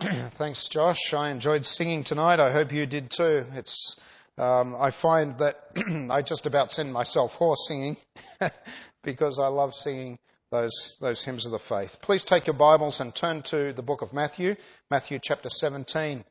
Thanks, Josh. I enjoyed singing tonight. I hope you did too. I find that I just about send myself hoarse singing because I love singing those hymns of the faith. Please take your Bibles and turn to the book of Matthew, Matthew chapter 17.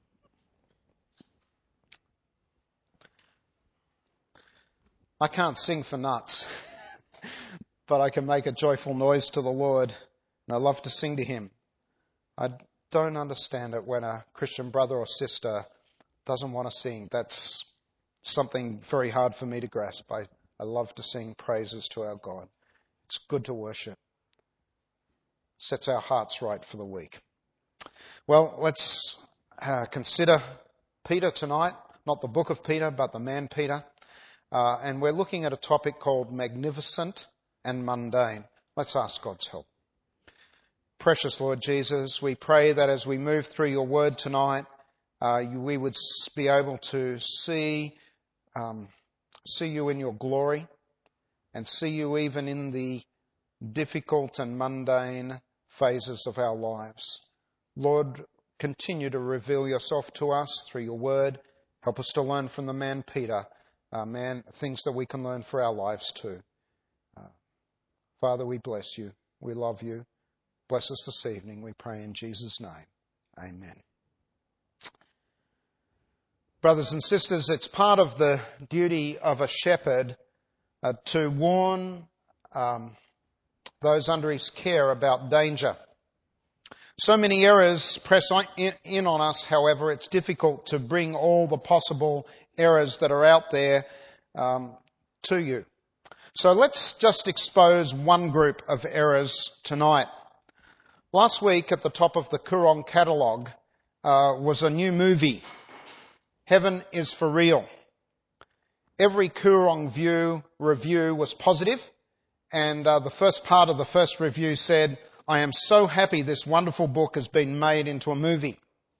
I can't sing for nuts, but I can make a joyful noise to the Lord, and I love to sing to Him. I don't understand it when a Christian brother or sister doesn't want to sing. That's something very hard for me to grasp. I love to sing praises to our God. It's good to worship. Sets our hearts right for the week. Well, let's consider Peter tonight. Not the book of Peter, but the man Peter. And we're looking at a topic called magnificent and mundane. Let's ask God's help. Precious Lord Jesus, we pray that as we move through your word tonight, we would be able to see you in your glory and see you even in the difficult and mundane phases of our lives. Lord, continue to reveal yourself to us through your word. Help us to learn from the man Peter, things that we can learn for our lives too. Father, we bless you. We love you. Bless us this evening, we pray in Jesus' name. Amen. Brothers and sisters, it's part of the duty of a shepherd to warn those under his care about danger. So many errors press in on us, however, it's difficult to bring all the possible errors that are out there to you. So let's just expose one group of errors tonight. Last week at the top of the Koorong catalogue was a new movie, Heaven is for Real. Every Koorong review was positive, and the first part of the first review said, I am so happy this wonderful book has been made into a movie.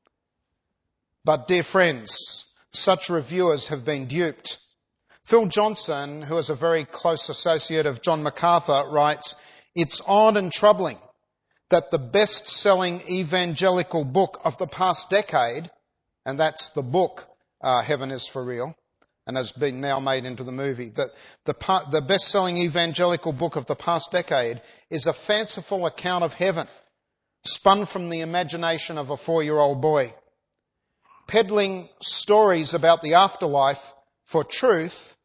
But dear friends, such reviewers have been duped. Phil Johnson, who is a very close associate of John MacArthur, writes, it's odd and troubling that the best-selling evangelical book of the past decade, and that's the book Heaven is for Real, and has been now made into the movie, that the best-selling evangelical book of the past decade is a fanciful account of heaven, spun from the imagination of a 4-year-old boy. Peddling stories about the afterlife for truth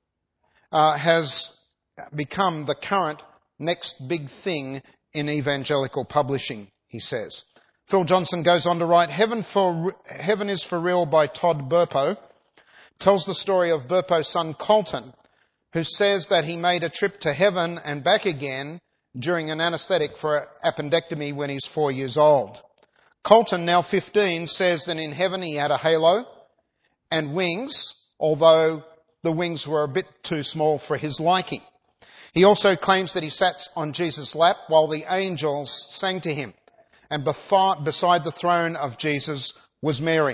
has become the current next big thing in evangelical publishing, he says. Phil Johnson goes on to write, Heaven is for Real by Todd Burpo tells the story of Burpo's son Colton, who says that he made a trip to heaven and back again during an anaesthetic for appendectomy when he's 4 years old. Colton, now 15, says that in heaven he had a halo and wings, although the wings were a bit too small for his liking. He also claims that he sat on Jesus' lap while the angels sang to him, and beside the throne of Jesus was Mary.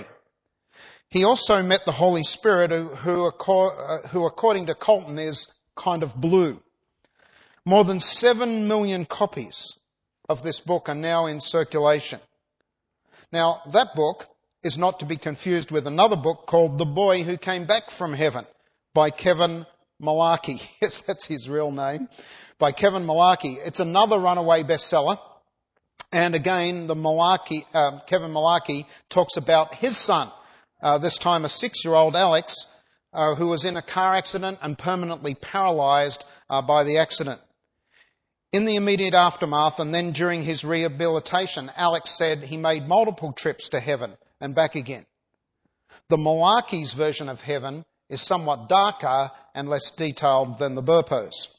He also met the Holy Spirit, who according to Colton is kind of blue. More than 7 million copies of this book are now in circulation. Now, that book is not to be confused with another book called The Boy Who Came Back from Heaven by Kevin Malarkey. Yes, that's his real name. By Kevin Malarkey. It's another runaway bestseller. And again, Kevin Malarkey talks about his son, this time a 6-year-old Alex, who was in a car accident and permanently paralysed by the accident. In the immediate aftermath and then during his rehabilitation, Alex said he made multiple trips to heaven and back again. The Malarkey's version of heaven is somewhat darker and less detailed than the Burpo's.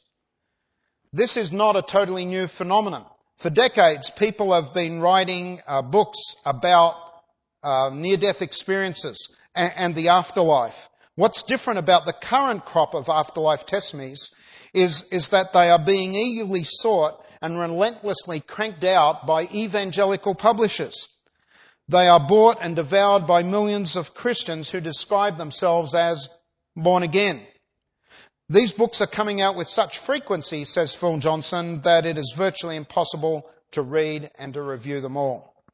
This is not a totally new phenomenon. For decades, people have been writing books about near-death experiences and the afterlife. What's different about the current crop of afterlife testimonies is that they are being eagerly sought and relentlessly cranked out by evangelical publishers. They are bought and devoured by millions of Christians who describe themselves as born again. These books are coming out with such frequency, says Phil Johnson, that it is virtually impossible to read and to review them all.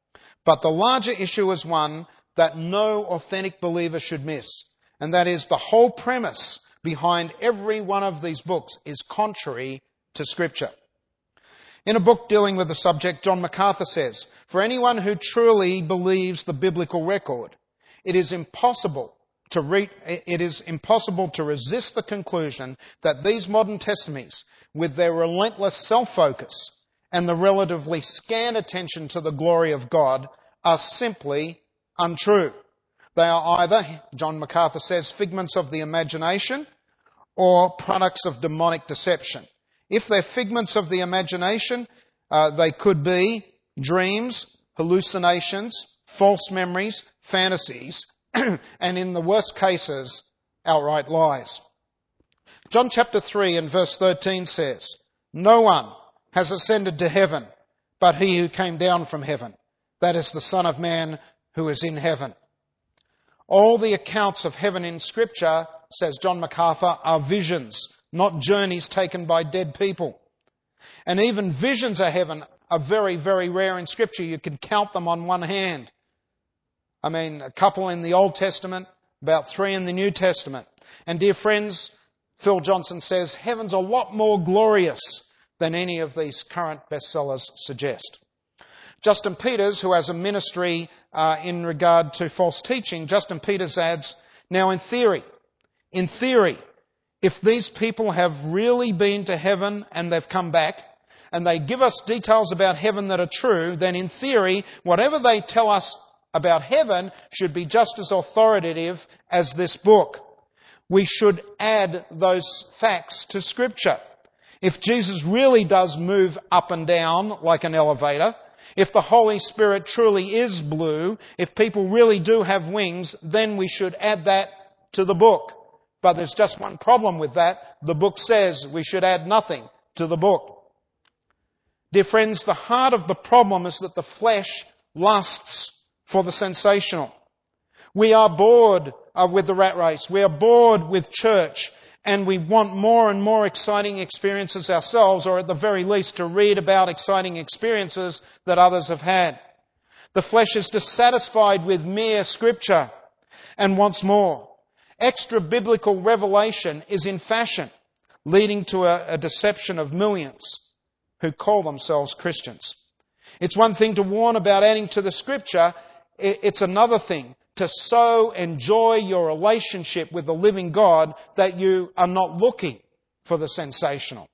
But the larger issue is one that no authentic believer should miss. And that is the whole premise behind every one of these books is contrary to Scripture. In a book dealing with the subject, John MacArthur says, "For anyone who truly believes the biblical record, it is impossible to resist the conclusion that these modern testimonies, with their relentless self-focus and the relatively scant attention to the glory of God, are simply untrue. They are either," John MacArthur says, "figments of the imagination or products of demonic deception. If they're figments of the imagination, they could be dreams, hallucinations, false memories, fantasies, and in the worst cases, outright lies." John chapter 3 and verse 13 says, "No one has ascended to heaven but he who came down from heaven, that is the Son of Man who is in heaven." All the accounts of heaven in Scripture, says John MacArthur, are visions, not journeys taken by dead people. And even visions of heaven are very, very rare in Scripture. You can count them on one hand. I mean, a couple in the Old Testament, about 3 in the New Testament. And dear friends, Phil Johnson says, heaven's a lot more glorious than any of these current bestsellers suggest. Justin Peters, who has a ministry in regard to false teaching, Justin Peters adds, "Now in theory, if these people have really been to heaven and they've come back, and they give us details about heaven that are true, then in theory, whatever they tell us about heaven should be just as authoritative as this book. We should add those facts to Scripture. If Jesus really does move up and down like an elevator, if the Holy Spirit truly is blue, if people really do have wings, then we should add that to the book. But there's just one problem with that. The book says we should add nothing to the book." Dear friends, the heart of the problem is that the flesh lusts for the sensational. We are bored with the rat race. We are bored with church. And we want more and more exciting experiences ourselves, or at the very least to read about exciting experiences that others have had. The flesh is dissatisfied with mere Scripture and wants more. Extra biblical revelation is in fashion, leading to a deception of millions who call themselves Christians. It's one thing to warn about adding to the Scripture. It's another thing to so enjoy your relationship with the living God that you are not looking for the sensational.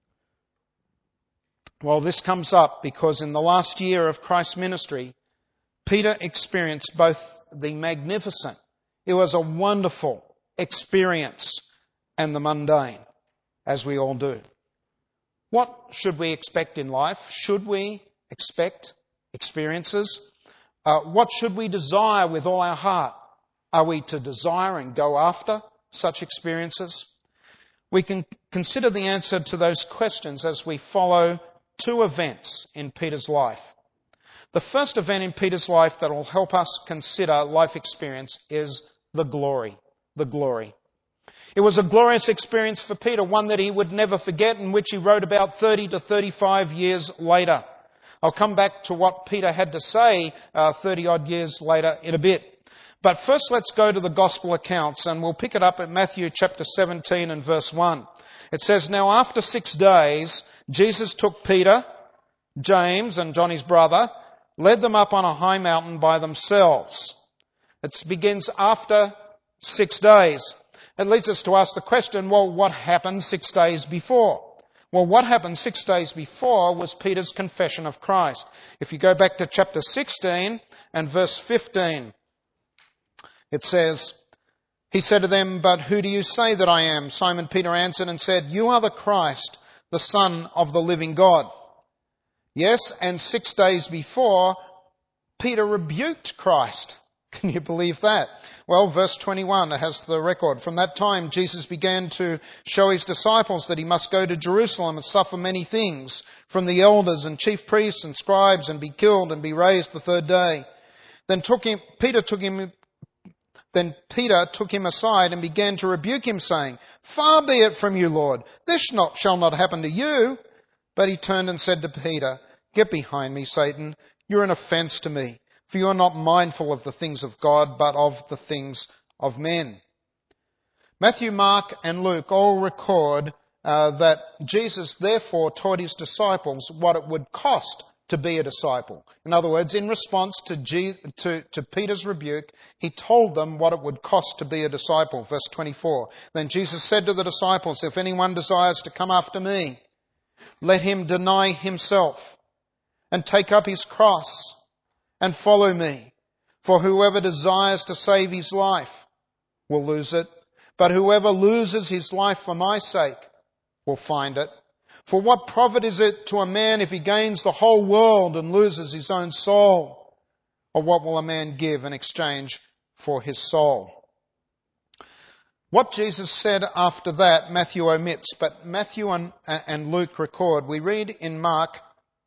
Well, this comes up because in the last year of Christ's ministry, Peter experienced both the magnificent, it was a wonderful experience, and the mundane, as we all do. What should we expect in life? Should we expect experiences? What should we desire with all our heart? Are we to desire and go after such experiences? We can consider the answer to those questions as we follow 2 events in Peter's life. The first event in Peter's life that will help us consider life experience is the glory. The glory. It was a glorious experience for Peter, one that he would never forget, and which he wrote about 30 to 35 years later. I'll come back to what Peter had to say 30-odd years later in a bit. But first let's go to the Gospel accounts, and we'll pick it up at Matthew chapter 17 and verse 1. It says, "Now after 6 days, Jesus took Peter, James and John his brother, led them up on a high mountain by themselves." It begins after 6 days. It leads us to ask the question, well, what happened 6 days before? Well, what happened 6 days before was Peter's confession of Christ. If you go back to chapter 16 and verse 15, it says, "He said to them, 'But who do you say that I am?' Simon Peter answered and said, 'You are the Christ, the Son of the living God.'" Yes, and 6 days before, Peter rebuked Christ. Can you believe that? Well, verse 21 has the record. "From that time, Jesus began to show his disciples that he must go to Jerusalem and suffer many things from the elders and chief priests and scribes and be killed and be raised the 3rd day. Then Peter took him aside and began to rebuke him, saying, 'Far be it from you, Lord. This shall not happen to you.' But he turned and said to Peter, 'Get behind me, Satan. You're an offense to me. For you are not mindful of the things of God, but of the things of men. Matthew, Mark, and Luke all record that Jesus therefore taught his disciples what it would cost to be a disciple. In other words, in response to Peter's rebuke, he told them what it would cost to be a disciple. Verse 24. Then Jesus said to the disciples, if anyone desires to come after me, let him deny himself and take up his cross and follow me. For whoever desires to save his life will lose it, but whoever loses his life for my sake will find it. For what profit is it to a man if he gains the whole world and loses his own soul? Or what will a man give in exchange for his soul? What Jesus said after that, Matthew omits, but Matthew and Luke record. We read in Mark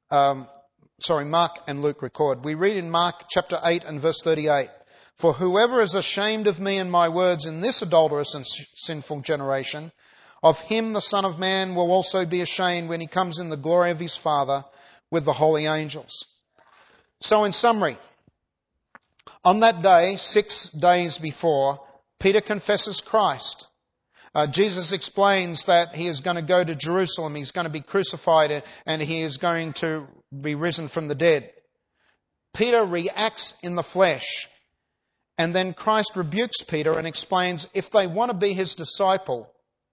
and Luke record. We read in Mark chapter 8 and verse 38. For whoever is ashamed of me and my words in this adulterous and sinful generation, of him the Son of Man will also be ashamed when he comes in the glory of his Father with the holy angels. So in summary, on that day, 6 days before, Peter confesses Christ. Jesus explains that he is going to go to Jerusalem, he's going to be crucified, and he is going to be risen from the dead. Peter reacts in the flesh, and then Christ rebukes Peter and explains if they want to be his disciple,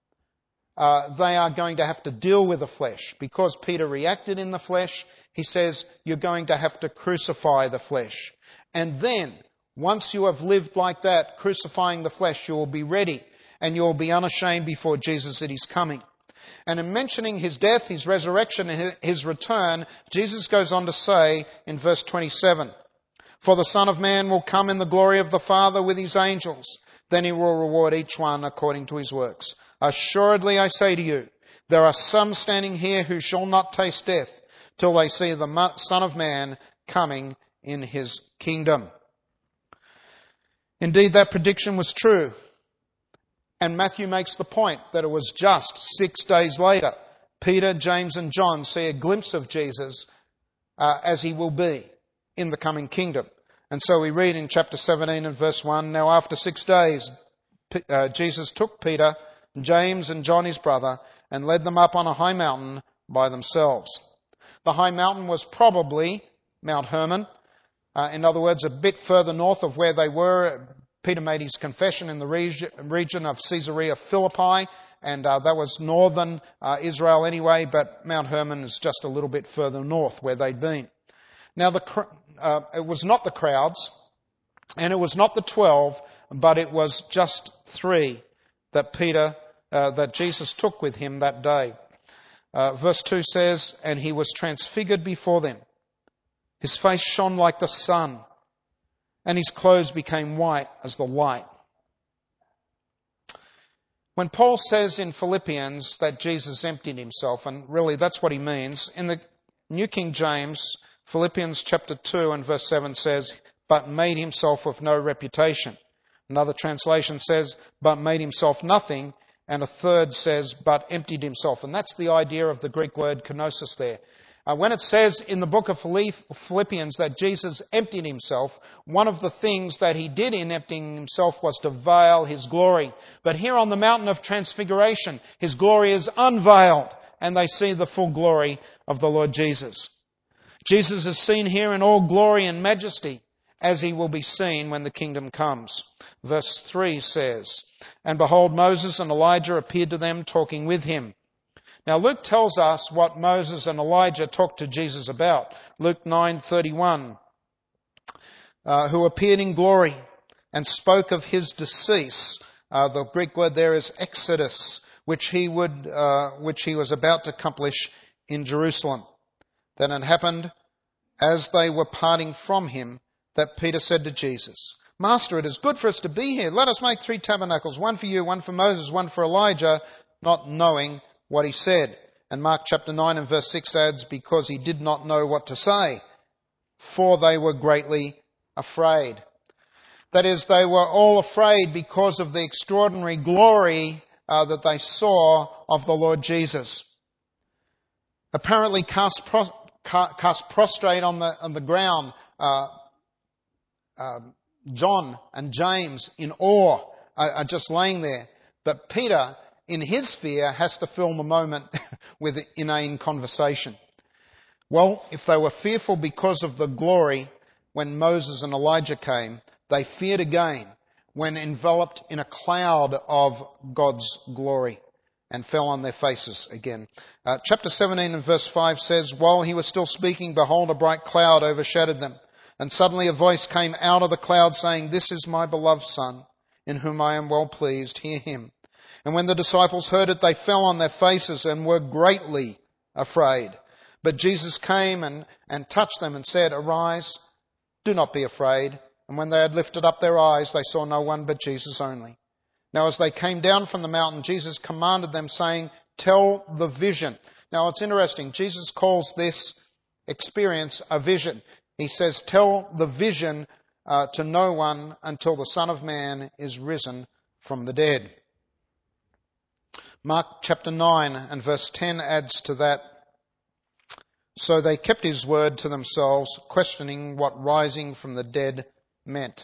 they are going to have to deal with the flesh. Because Peter reacted in the flesh, he says, you're going to have to crucify the flesh. And then, once you have lived like that, crucifying the flesh, you will be ready and you will be unashamed before Jesus at his coming. And in mentioning his death, his resurrection, and his return, Jesus goes on to say in verse 27, for the Son of Man will come in the glory of the Father with his angels. Then he will reward each one according to his works. Assuredly I say to you, there are some standing here who shall not taste death till they see the Son of Man coming in his kingdom. Indeed, that prediction was true. And Matthew makes the point that it was just 6 days later. Peter, James and John see a glimpse of Jesus as he will be in the coming kingdom. And so we read in chapter 17 and verse 1, now after 6 days, Jesus took Peter, James and John his brother, and led them up on a high mountain by themselves. The high mountain was probably Mount Hermon. In other words, a bit further north of where they were. Peter made his confession in the region of Caesarea Philippi, and that was northern Israel anyway, but Mount Hermon is just a little bit further north where they'd been. Now, it was not the crowds, and it was not the 12, but it was just 3 that Jesus took with him that day. Verse 2 says, and he was transfigured before them. His face shone like the sun, and his clothes became white as the light. When Paul says in Philippians that Jesus emptied himself, and really that's what he means, in the New King James, Philippians chapter 2 and verse 7 says, but made himself of no reputation. Another translation says, but made himself nothing. And a third says, but emptied himself. And that's the idea of the Greek word kenosis there. When it says in the book of Philippians that Jesus emptied himself, one of the things that he did in emptying himself was to veil his glory. But here on the mountain of transfiguration, his glory is unveiled, and they see the full glory of the Lord Jesus. Jesus is seen here in all glory and majesty, as he will be seen when the kingdom comes. Verse 3 says, and behold, Moses and Elijah appeared to them, talking with him. Now Luke tells us what Moses and Elijah talked to Jesus about. Luke 9:31, who appeared in glory and spoke of his decease. The Greek word there is exodus, which he was about to accomplish in Jerusalem. Then it happened, as they were parting from him, that Peter said to Jesus, Master, it is good for us to be here. Let us make 3 tabernacles, one for you, one for Moses, one for Elijah, not knowing what he said. And Mark chapter 9 and verse 6 adds, because he did not know what to say, for they were greatly afraid. That is, they were all afraid because of the extraordinary glory that they saw of the Lord Jesus. Apparently cast prostrate on the ground, John and James in awe are just laying there. But Peter, in his fear, has to fill the moment with inane conversation. Well, if they were fearful because of the glory when Moses and Elijah came, they feared again when enveloped in a cloud of God's glory and fell on their faces again. Chapter 17 and verse 5 says, "While he was still speaking, behold, a bright cloud overshadowed them. And suddenly a voice came out of the cloud saying, 'This is my beloved Son, in whom I am well pleased. Hear him.' And when the disciples heard it, they fell on their faces and were greatly afraid. But Jesus came and touched them and said, 'Arise, do not be afraid.' And when they had lifted up their eyes, they saw no one but Jesus only. Now as they came down from the mountain, Jesus commanded them, saying, 'Tell the vision.'" Now it's interesting. Jesus calls this experience a vision. He says, "Tell the vision to no one until the Son of Man is risen from the dead." Mark chapter 9 and verse 10 adds to that. "So they kept his word to themselves, questioning what rising from the dead meant."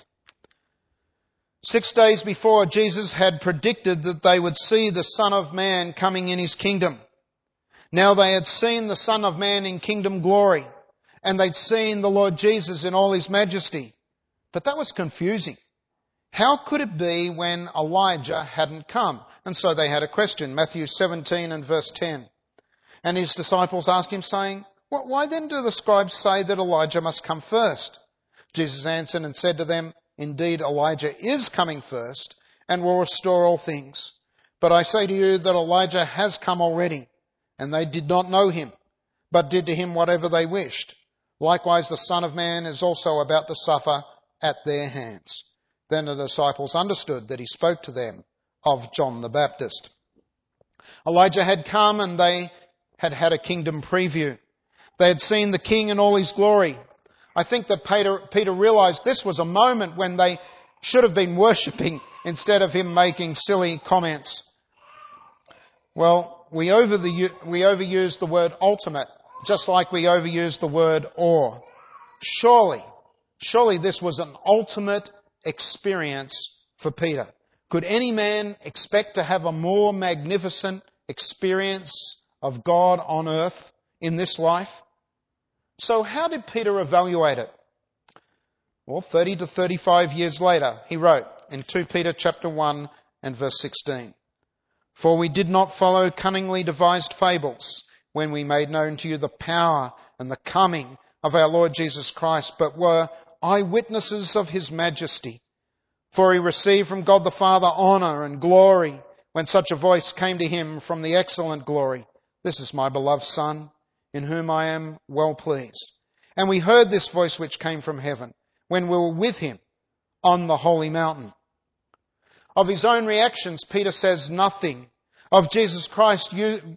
6 days before, Jesus had predicted that they would see the Son of Man coming in his kingdom. Now they had seen the Son of Man in kingdom glory, and they'd seen the Lord Jesus in all his majesty. But that was confusing. How could it be when Elijah hadn't come? And so they had a question. Matthew 17 and verse 10. "And his disciples asked him, saying, 'Why then do the scribes say that Elijah must come first?' Jesus answered and said to them, 'Indeed, Elijah is coming first and will restore all things. But I say to you that Elijah has come already, and they did not know him, but did to him whatever they wished. Likewise, the Son of Man is also about to suffer at their hands.' Then the disciples understood that he spoke to them of John the Baptist." Elijah had come and they had had a kingdom preview. They had seen the king in all his glory. I think that Peter realized this was a moment when they should have been worshipping instead of him making silly comments. Well, we overuse the word ultimate, just like we overuse the word awe. Surely this was an ultimate experience for Peter. Could any man expect to have a more magnificent experience of God on earth in this life? So how did Peter evaluate it? Well, 30 to 35 years later, he wrote in 2 Peter chapter 1 and verse 16, "For we did not follow cunningly devised fables when we made known to you the power and the coming of our Lord Jesus Christ, but were eyewitnesses of his majesty. For he received from God the Father honor and glory when such a voice came to him from the excellent glory, 'This is my beloved Son, in whom I am well pleased.' And we heard this voice which came from heaven when we were with him on the holy mountain." Of his own reactions, Peter says nothing. Of Jesus Christ,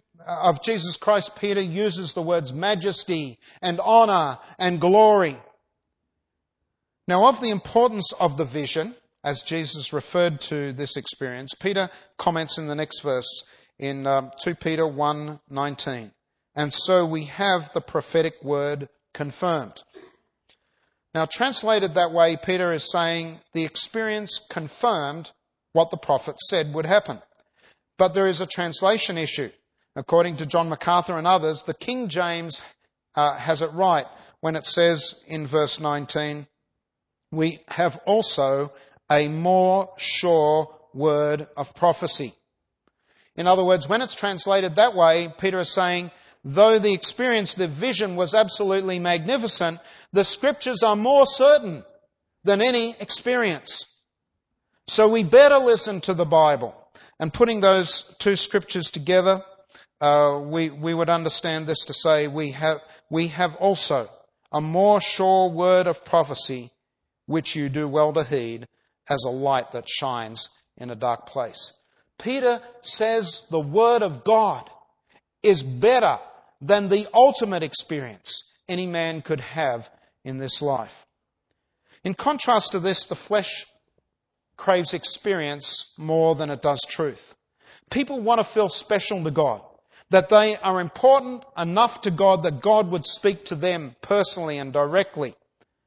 Peter uses the words majesty and honor and glory. Now, of the importance of the vision, as Jesus referred to this experience, Peter comments in the next verse in 2 Peter 1:19. "And so we have the prophetic word confirmed." Now, translated that way, Peter is saying the experience confirmed what the prophet said would happen. But there is a translation issue. According to John MacArthur and others, the King James has it right when it says in verse 19, "We have also a more sure word of prophecy." In other words, when it's translated that way, Peter is saying, though the experience, the vision was absolutely magnificent, the scriptures are more certain than any experience. So we better listen to the Bible. And putting those two scriptures together, we would understand this to say we have also a more sure word of prophecy, which you do well to heed, as a light that shines in a dark place. Peter says the Word of God is better than the ultimate experience any man could have in this life. In contrast to this, the flesh craves experience more than it does truth. People want to feel special to God, that they are important enough to God that God would speak to them personally and directly.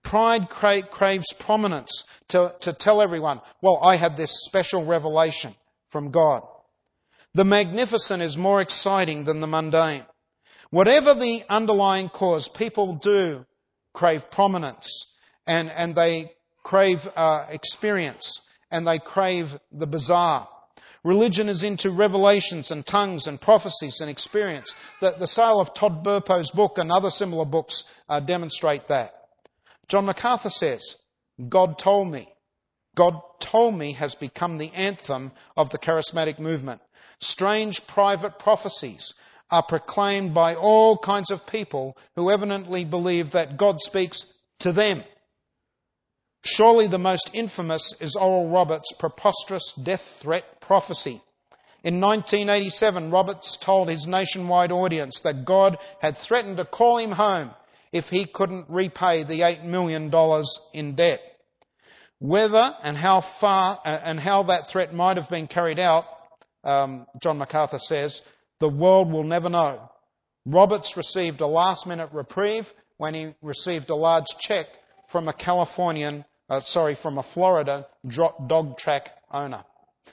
Pride craves prominence to tell everyone, well, I had this special revelation from God. The magnificent is more exciting than the mundane. Whatever the underlying cause, people do crave prominence and they crave experience and they crave the bizarre. Religion is into revelations and tongues and prophecies and experience. The sale of Todd Burpo's book and other similar books demonstrate that. John MacArthur says, God told me. God told me has become the anthem of the charismatic movement. Strange private prophecies are proclaimed by all kinds of people who evidently believe that God speaks to them. Surely the most infamous is Oral Roberts' preposterous death threat prophecy. In 1987, Roberts told his nationwide audience that God had threatened to call him home if he couldn't repay the $8 million in debt. Whether and how far and how that threat might have been carried out, John MacArthur says, the world will never know. Roberts received a last-minute reprieve when he received a large check from a Florida dog track owner.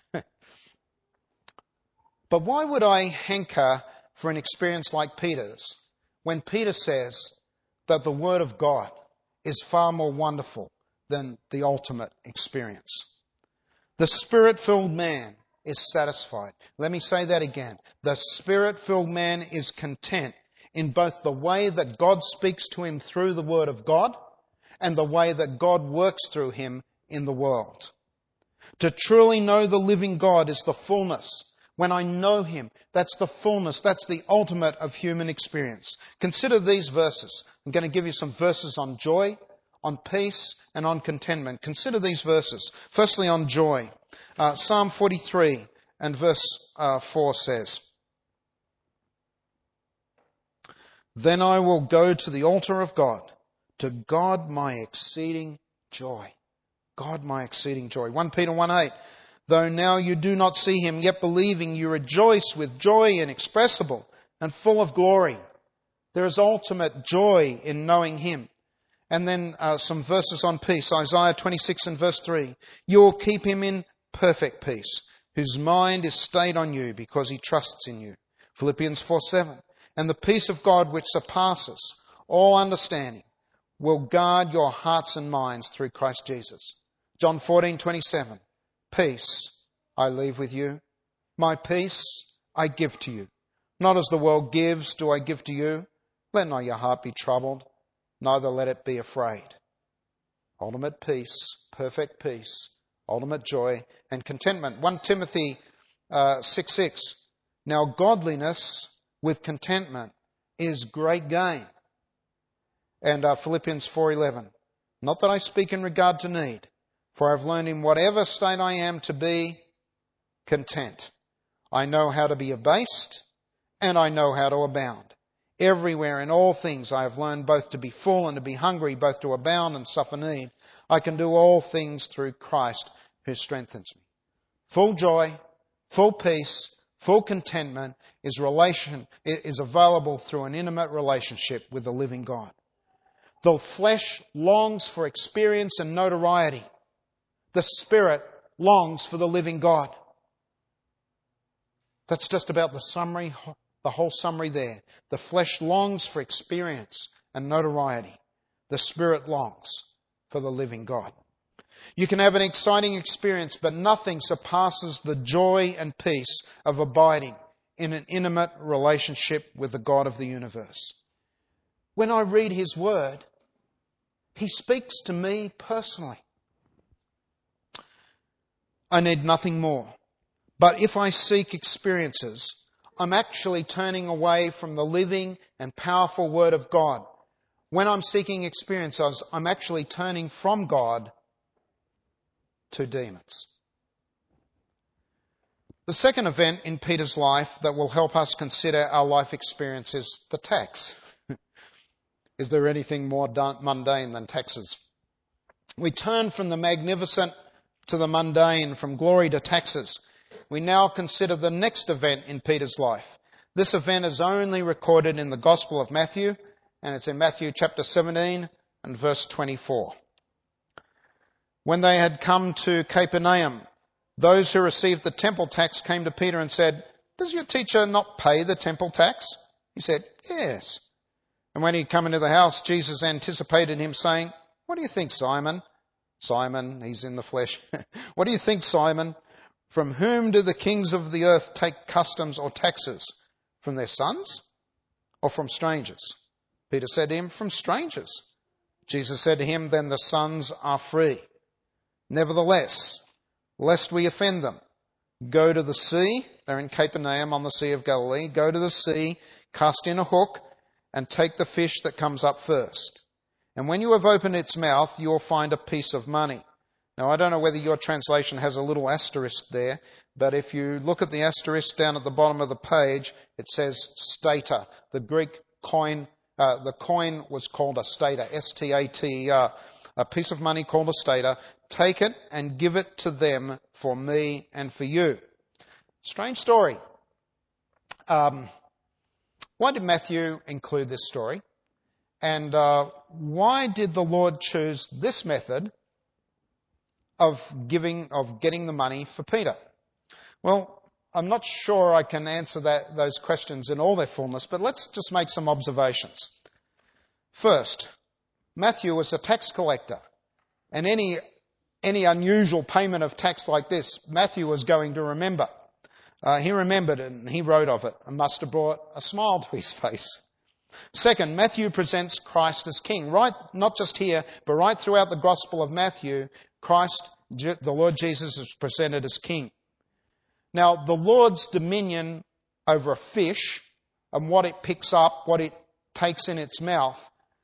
But why would I hanker for an experience like Peter's when Peter says that the Word of God is far more wonderful than the ultimate experience? The Spirit-filled man is satisfied. Let me say that again. The Spirit-filled man is content in both the way that God speaks to him through the Word of God and the way that God works through him in the world. To truly know the living God is the fullness. When I know Him, that's the fullness, that's the ultimate of human experience. Consider these verses. I'm going to give you some verses on joy, on peace, and on contentment. Consider these verses. Firstly, on joy. Psalm 43 and verse 4 says, Then I will go to the altar of God, to God my exceeding joy. God my exceeding joy. 1 Peter 1:8. Though now you do not see Him, yet believing you rejoice with joy inexpressible and full of glory. There is ultimate joy in knowing Him. And then some verses on peace. Isaiah 26 and verse 3. You will keep him in perfect peace, whose mind is stayed on you because he trusts in you. Philippians 4:7. And the peace of God which surpasses all understanding will guard your hearts and minds through Christ Jesus. John 14:27. Peace I leave with you. My peace I give to you. Not as the world gives do I give to you. Let not your heart be troubled, neither let it be afraid. Ultimate peace, perfect peace, ultimate joy and contentment. 1 Timothy 6:6. Now godliness with contentment is great gain. And Philippians 4:11. Not that I speak in regard to need, for I have learned in whatever state I am to be content. I know how to be abased, and I know how to abound. Everywhere in all things I have learned both to be full and to be hungry, both to abound and suffer need. I can do all things through Christ who strengthens me. Full joy, full peace, full contentment is available through an intimate relationship with the living God. The flesh longs for experience and notoriety. The Spirit longs for the living God. That's just about the summary, the whole summary there. The flesh longs for experience and notoriety. The Spirit longs for the living God. You can have an exciting experience, but nothing surpasses the joy and peace of abiding in an intimate relationship with the God of the universe. When I read His Word, He speaks to me personally. I need nothing more. But if I seek experiences, I'm actually turning away from the living and powerful Word of God. When I'm seeking experiences, I'm actually turning from God to demons. The second event in Peter's life that will help us consider our life experience is the tax. Is there anything more mundane than taxes? We turn from the magnificent to the mundane, from glory to taxes. We now consider the next event in Peter's life. This event is only recorded in the Gospel of Matthew, and it's in Matthew chapter 17 and verse 24. When they had come to Capernaum, those who received the temple tax came to Peter and said, "Does your teacher not pay the temple tax?" He said, "Yes." And when he had come into the house, Jesus anticipated him, saying, "What do you think, Simon?" Simon, he's in the flesh. "What do you think, Simon? From whom do the kings of the earth take customs or taxes? From their sons or from strangers?" Peter said to him, "From strangers." Jesus said to him, "Then the sons are free. Nevertheless, lest we offend them, go to the sea." They're in Capernaum on the Sea of Galilee. "Go to the sea, cast in a hook, and take the fish that comes up first. And when you have opened its mouth, you will find a piece of money." Now, I don't know whether your translation has a little asterisk there, but if you look at the asterisk down at the bottom of the page, it says stater. The Greek coin, the coin was called a stater, S-T-A-T-E-R. A piece of money called a stater. "Take it and give it to them for me and for you." Strange story. Why did Matthew include this story? And why did the Lord choose this method of getting the money for Peter? Well, I'm not sure I can answer those questions in all their fullness, but let's just make some observations. First, Matthew was a tax collector, and any unusual payment of tax like this, Matthew was going to remember. He remembered it and he wrote of it and must have brought a smile to his face. Second, Matthew presents Christ as king. Right, not just here, but right throughout the Gospel of Matthew, Christ, the Lord Jesus, is presented as king. Now, the Lord's dominion over a fish and what it picks up, what it takes in its mouth,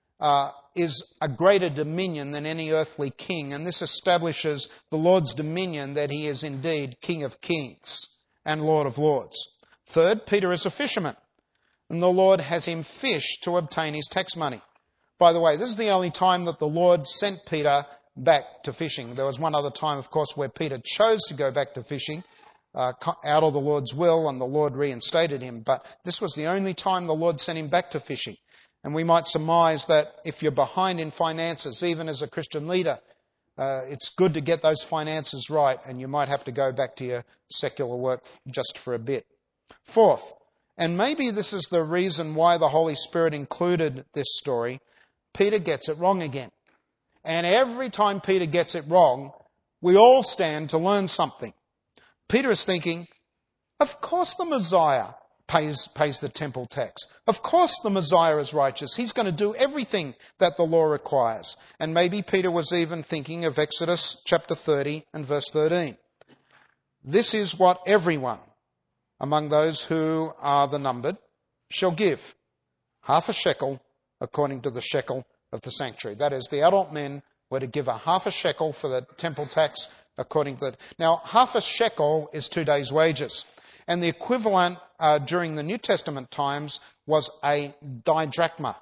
is a greater dominion than any earthly king. And this establishes the Lord's dominion that he is indeed King of Kings and Lord of Lords. Third, Peter is a fisherman, and the Lord has him fish to obtain his tax money. By the way, this is the only time that the Lord sent Peter back to fishing. There was one other time, of course, where Peter chose to go back to fishing out of the Lord's will, and the Lord reinstated him. But this was the only time the Lord sent him back to fishing. And we might surmise that if you're behind in finances, even as a Christian leader, it's good to get those finances right, and you might have to go back to your secular work just for a bit. Fourth, and maybe this is the reason why the Holy Spirit included this story, Peter gets it wrong again. And every time Peter gets it wrong, we all stand to learn something. Peter is thinking, of course the Messiah pays the temple tax. Of course the Messiah is righteous. He's going to do everything that the law requires. And maybe Peter was even thinking of Exodus chapter 30 and verse 13. "This is what everyone among those who are the numbered shall give, half a shekel according to the shekel of the sanctuary." That is, the adult men were to give a half a shekel for the temple tax according to that. Now, half a shekel is 2 days' wages. And the equivalent during the New Testament times was a didrachma.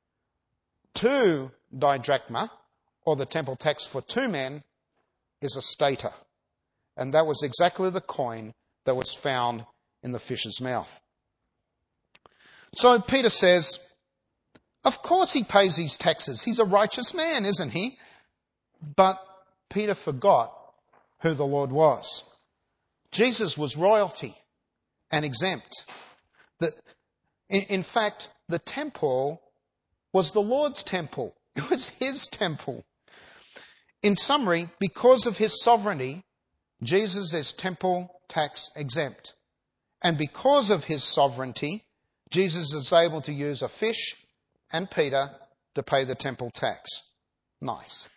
2 didrachma, or the temple tax for 2 men, is a stater. And that was exactly the coin that was found in the fish's mouth. So Peter says, of course he pays these taxes. He's a righteous man, isn't he? But Peter forgot who the Lord was. Jesus was royalty and exempt. In fact, the temple was the Lord's temple. It was his temple. In summary, because of his sovereignty, Jesus is temple tax exempt. And because of his sovereignty, Jesus is able to use a fish and Peter to pay the temple tax. Nice.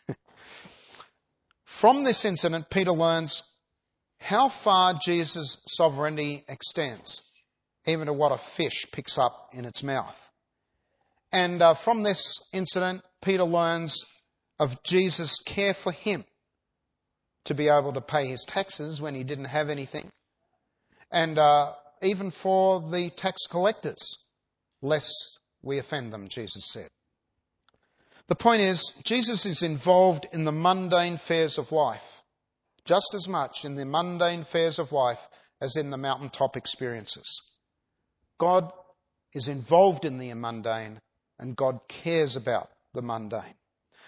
From this incident, Peter learns how far Jesus' sovereignty extends, even to what a fish picks up in its mouth. And from this incident, Peter learns of Jesus' care for him to be able to pay his taxes when he didn't have anything. And even for the tax collectors, lest we offend them, Jesus said. The point is, Jesus is involved in the mundane affairs of life, just as much in the mundane affairs of life as in the mountaintop experiences. God is involved in the mundane, and God cares about the mundane.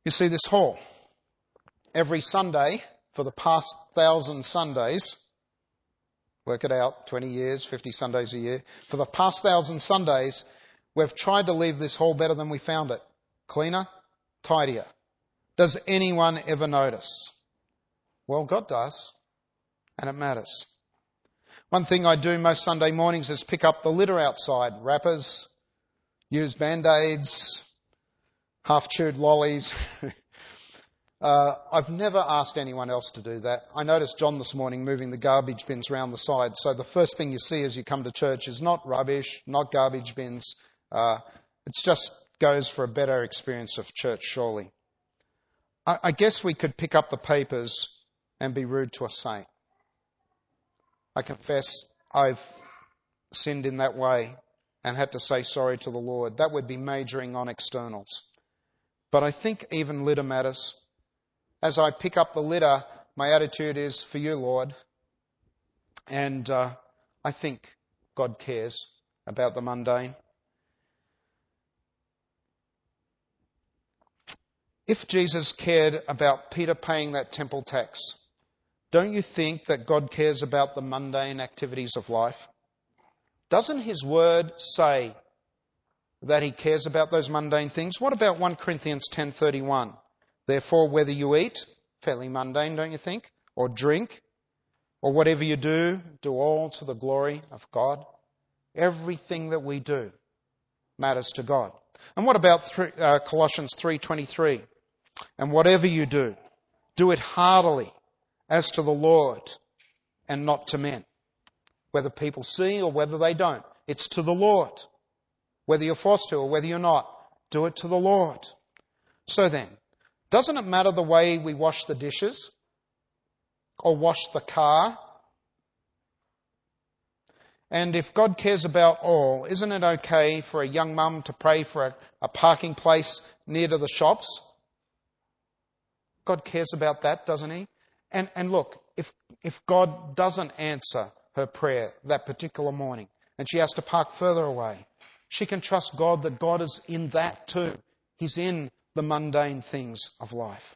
You see, this hall, every Sunday for the past 1,000 Sundays, work it out, 20 years, 50 Sundays a year, for the past 1,000 Sundays, we've tried to leave this hall better than we found it. Cleaner, tidier. Does anyone ever notice? Well, God does, and it matters. One thing I do most Sunday mornings is pick up the litter outside. Wrappers, used Band-Aids, half-chewed lollies. I've never asked anyone else to do that. I noticed John this morning moving the garbage bins around the side. So the first thing you see as you come to church is not rubbish, not garbage bins. It just goes for a better experience of church, surely. I guess we could pick up the papers and be rude to a saint. I confess I've sinned in that way and had to say sorry to the Lord. That would be majoring on externals. But I think even litter matters. As I pick up the litter, my attitude is for you, Lord. And I think God cares about the mundane. If Jesus cared about Peter paying that temple tax, don't you think that God cares about the mundane activities of life? Doesn't His Word say that He cares about those mundane things? What about 1 Corinthians 10:31? Therefore, whether you eat, fairly mundane, don't you think? Or drink, or whatever you do all to the glory of God. Everything that we do matters to God. And what about Colossians 3:23? And whatever you do it heartily as to the Lord and not to men. Whether people see or whether they don't, it's to the Lord. Whether you're forced to or whether you're not, do it to the Lord. So then, doesn't it matter the way we wash the dishes or wash the car? And if God cares about all, isn't it okay for a young mum to pray for a parking place near to the shops? God cares about that, doesn't He? And look, if God doesn't answer her prayer that particular morning and she has to park further away, she can trust God that God is in that too. He's in the mundane things of life.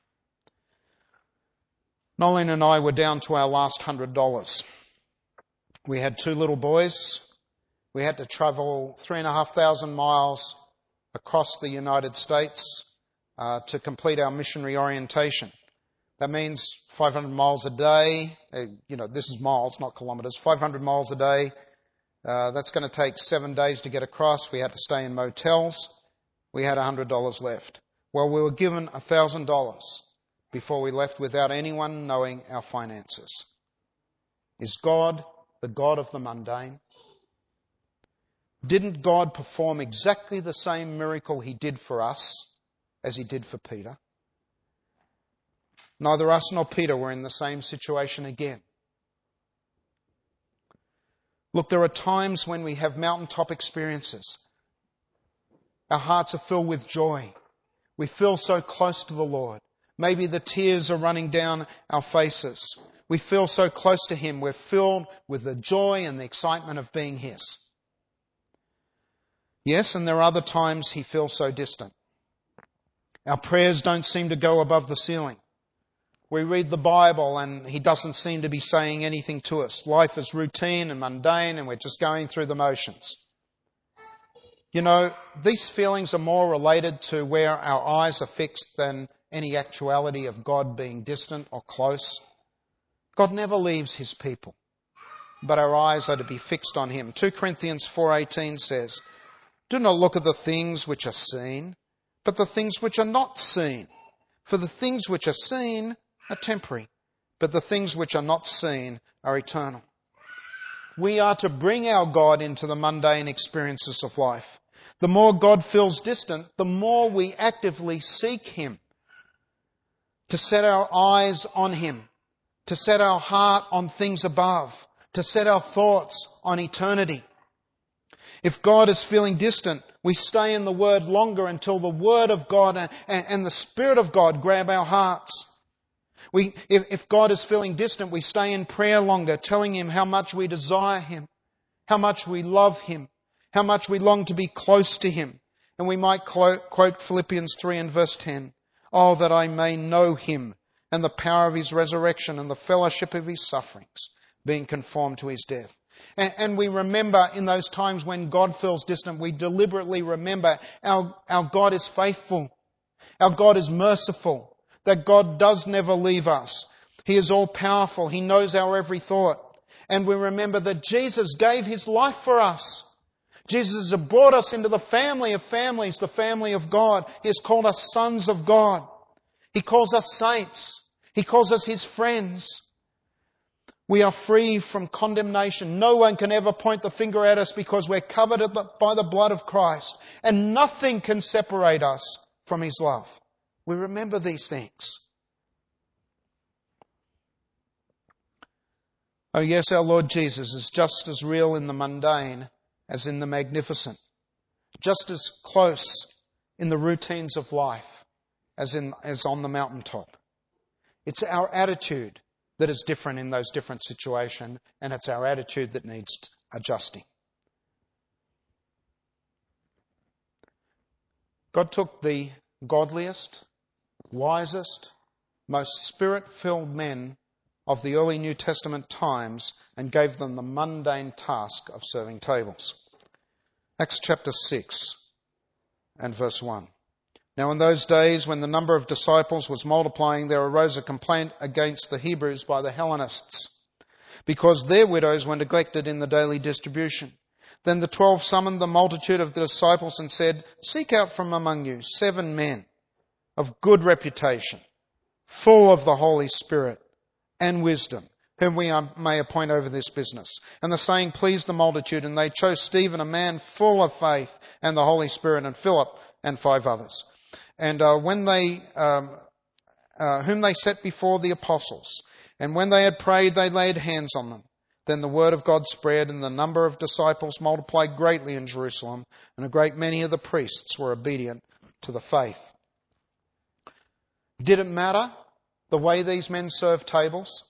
Nolene and I were down to our last $100. We had 2 little boys. We had to travel 3,500 miles across the United States to complete our missionary orientation. That means 500 miles a day. This is miles, not kilometres. 500 miles a day. That's going to take 7 days to get across. We had to stay in motels. We had $100 left. Well, we were given $1,000 before we left without anyone knowing our finances. Is God the God of the mundane? Didn't God perform exactly the same miracle He did for us as He did for Peter? Neither us nor Peter were in the same situation again. Look, there are times when we have mountaintop experiences. Our hearts are filled with joy. We feel so close to the Lord. Maybe the tears are running down our faces. We feel so close to Him. We're filled with the joy and the excitement of being His. Yes, and there are other times He feels so distant. Our prayers don't seem to go above the ceiling. We read the Bible and He doesn't seem to be saying anything to us. Life is routine and mundane and we're just going through the motions. These feelings are more related to where our eyes are fixed than any actuality of God being distant or close. God never leaves His people, but our eyes are to be fixed on Him. 2 Corinthians 4:18 says, do not look at the things which are seen, but the things which are not seen. For the things which are seen are temporary, but the things which are not seen are eternal. We are to bring our God into the mundane experiences of life. The more God feels distant, the more we actively seek Him, to set our eyes on Him, to set our heart on things above, to set our thoughts on eternity. If God is feeling distant, we stay in the Word longer until the Word of God and the Spirit of God grab our hearts. If God is feeling distant, we stay in prayer longer, telling Him how much we desire Him, how much we love Him, how much we long to be close to Him. And we might quote Philippians 3 and verse 10. Oh, that I may know him and the power of his resurrection and the fellowship of his sufferings, being conformed to his death. And we remember in those times when God feels distant, we deliberately remember our God is faithful. Our God is merciful. That God does never leave us. He is all powerful. He knows our every thought. And we remember that Jesus gave his life for us. Jesus has brought us into the family of families, the family of God. He has called us sons of God. He calls us saints. He calls us his friends. We are free from condemnation. No one can ever point the finger at us because we're covered by the blood of Christ. And nothing can separate us from his love. We remember these things. Oh yes, our Lord Jesus is just as real in the mundane as in the magnificent. Just as close in the routines of life as on the mountaintop. It's our attitude that is different in those different situations, and it's our attitude that needs adjusting. God took the godliest, wisest, most spirit-filled men of the early New Testament times and gave them the mundane task of serving tables. Acts chapter 6 and verse 1. Now in those days, when the number of disciples was multiplying, there arose a complaint against the Hebrews by the Hellenists, because their widows were neglected in the daily distribution. Then the 12 summoned the multitude of the disciples and said, "Seek out from among you 7 men of good reputation, full of the Holy Spirit and wisdom, whom we may appoint over this business." And the saying pleased the multitude, and they chose Stephen, a man full of faith and the Holy Spirit, and Philip, and 5 others. And whom they set before the apostles. And when they had prayed, they laid hands on them. Then the word of God spread, and the number of disciples multiplied greatly in Jerusalem, and a great many of the priests were obedient to the faith. Did it matter the way these men served tables?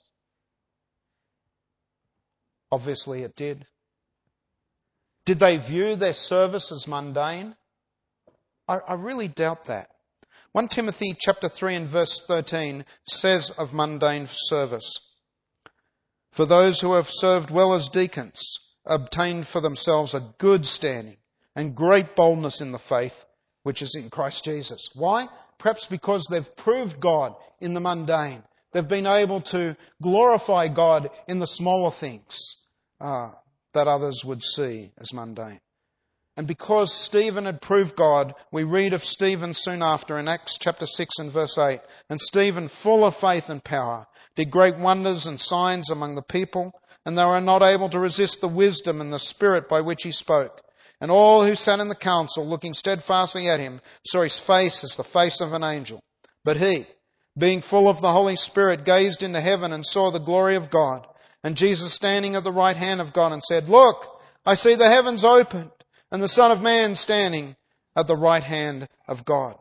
Obviously it did. Did they view their service as mundane? I really doubt that. 1 Timothy chapter 3 and verse 13 says of mundane service, "For those who have served well as deacons obtained for themselves a good standing and great boldness in the faith which is in Christ Jesus." Why? Perhaps because they've proved God in the mundane. They've been able to glorify God in the smaller things that others would see as mundane. And because Stephen had proved God, we read of Stephen soon after in Acts chapter 6 and verse 8. "And Stephen, full of faith and power, did great wonders and signs among the people, and they were not able to resist the wisdom and the spirit by which he spoke. And all who sat in the council, looking steadfastly at him, saw his face as the face of an angel. But he, being full of the Holy Spirit, gazed into heaven and saw the glory of God, and Jesus standing at the right hand of God, and said, 'Look, I see the heavens opened, and the Son of Man standing at the right hand of God.'"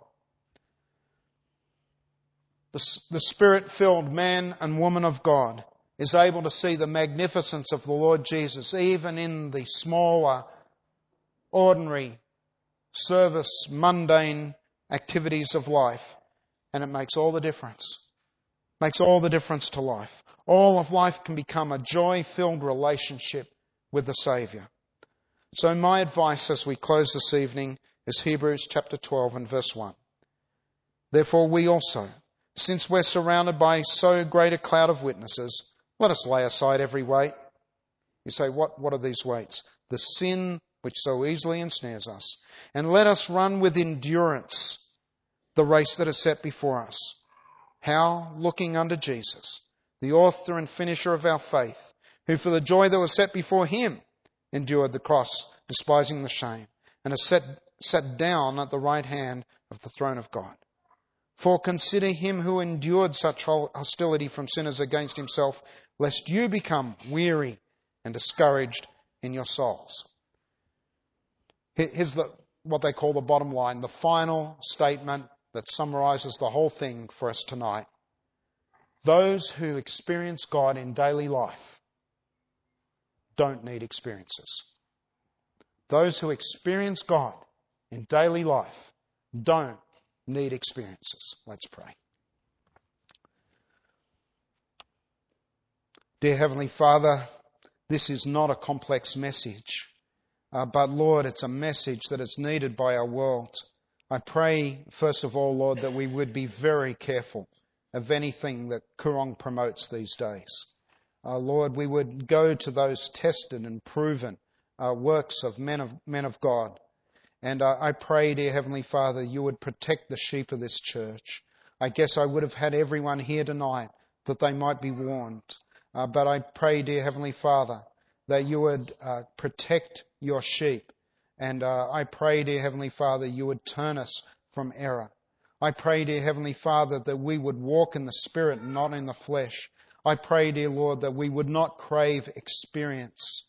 The Spirit-filled man and woman of God is able to see the magnificence of the Lord Jesus, even in the smaller, ordinary, service, mundane activities of life. And it makes all the difference. Makes all the difference to life. All of life can become a joy-filled relationship with the Saviour. So my advice as we close this evening is Hebrews chapter 12 and verse 1. "Therefore we also, since we're surrounded by so great a cloud of witnesses, let us lay aside every weight." You say, what are these weights? "The sin which so easily ensnares us, and let us run with endurance the race that is set before us." How? Looking unto Jesus, the author and finisher of our faith, who for the joy that was set before him endured the cross, despising the shame, and has sat down at the right hand of the throne of God. "For consider him who endured such hostility from sinners against himself, lest you become weary and discouraged in your souls." Here's what they call the bottom line, the final statement that summarizes the whole thing for us tonight. Those who experience God in daily life don't need experiences. Those who experience God in daily life don't need experiences. Let's pray. Dear Heavenly Father, this is not a complex message, but Lord, it's a message that is needed by our world. I pray, first of all, Lord, that we would be very careful of anything that Koorong promotes these days. Lord, we would go to those tested and proven works of men of God. And I pray, dear Heavenly Father, you would protect the sheep of this church. I guess I would have had everyone here tonight that they might be warned. But I pray, dear Heavenly Father, that you would protect your sheep. And I pray, dear Heavenly Father, you would turn us from error. I pray, dear Heavenly Father, that we would walk in the Spirit and not in the flesh. I pray, dear Lord, that we would not crave experiences,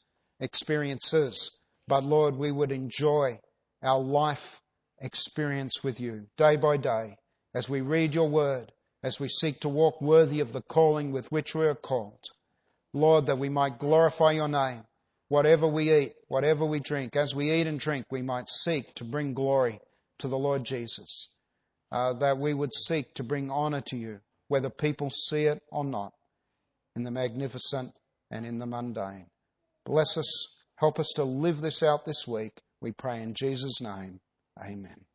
but Lord, we would enjoy our life experience with you day by day as we read your word, as we seek to walk worthy of the calling with which we are called. Lord, that we might glorify your name. Whatever we eat, whatever we drink, as we eat and drink, we might seek to bring glory to the Lord Jesus. That we would seek to bring honor to you, whether people see it or not, in the magnificent and in the mundane. Bless us. Help us to live this out this week. We pray in Jesus' name. Amen.